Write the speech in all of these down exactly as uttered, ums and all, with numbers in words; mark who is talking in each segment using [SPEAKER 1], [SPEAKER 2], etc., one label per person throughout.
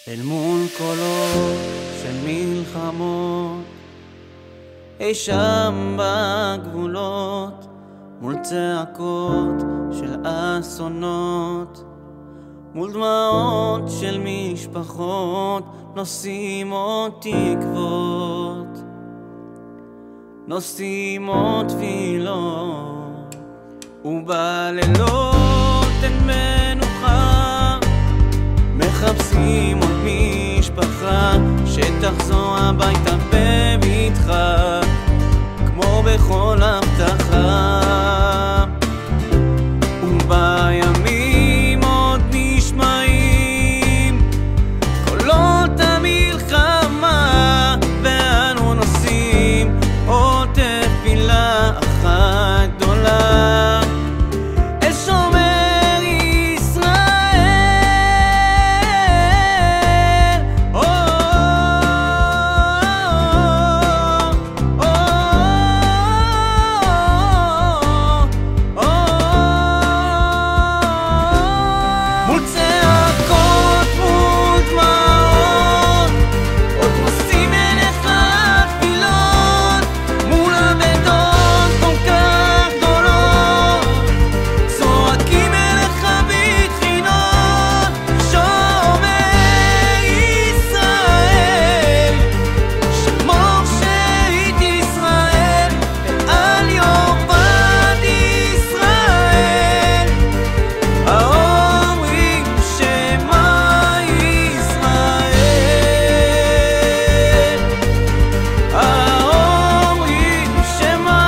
[SPEAKER 1] אל מול קולות של מלחמות, אי שם בגבולות, מול צעקות של אסונות, מול דמעות של משפחות, נושאים עוד תקוות, נושאים עוד תפילות, ובלילות אין מנוחה, מחפשים עוד משפחה שתחזור הביתה בבטחה, כמו בכל הבטחה. ובימים עוד נשמעים קולות המלחמה, ואנו נושאים עוד תפילה אחת גדולה אל שומר ישראל. או, או, או, מול צעקות, מול דמעות, עוד נושאים אליך תפילות, מול אבדות כל כך גדולות, צועקים אליך בתחינות, שומר ישראל, שמור שהית ישראל, ועל יורבד ישראל, האומרים שמע ישראל, האומרים שמע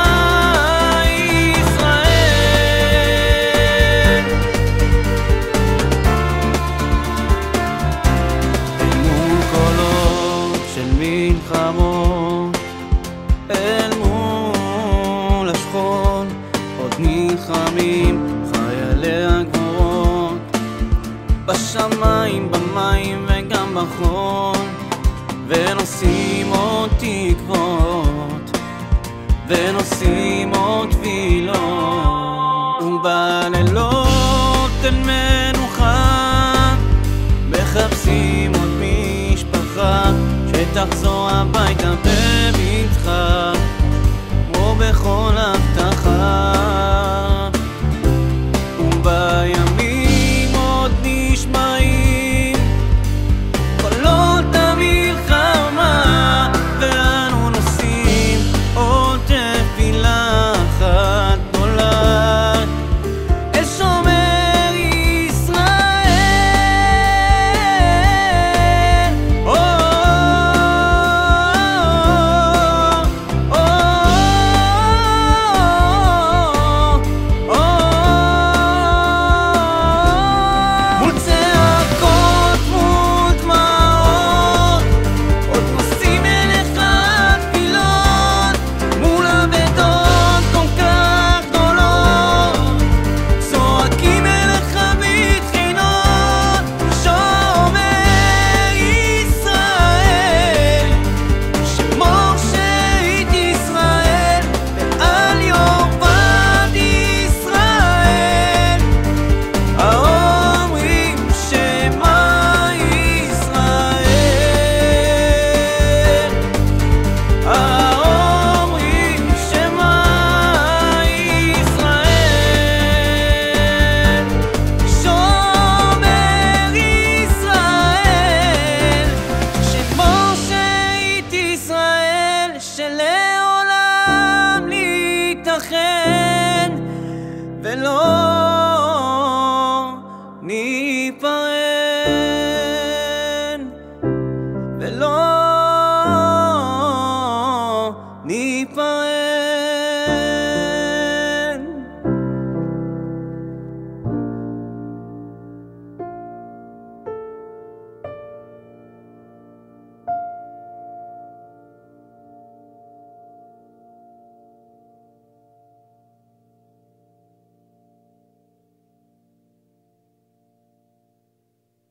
[SPEAKER 1] ישראל. אל מול קולות של מלחמות, אל מול השכול, עוד נלחמים חיילי הגבורות, בשמיים, במים וגם בחול, ונושאים עוד תקוות, ונושאים עוד תפילות, ובלילות אין מנוחה, מחפשים עוד משפחה שתחזור הביתה בבטחה, כמו בכל הבטחה. ובימים עוד נשמעים קולות המלחמה, ואנו נושאים עוד תפילה אחת גדולה אל שומר ישראל. או, או, או, מול צעקות, מול דמעות, עוד נושאים אליך תפילות, מול אבדות כל כך גדולות, צועקים אליך בתחינות, שומר ישראל, שמור שהית ישראל, ועל יורבד ישראל, האומרים שמע ישראל, האומרים שמע ישראל, שומר ישראל, שמור שהית ישראל, שלעולם להתאחד ולא נתאחד.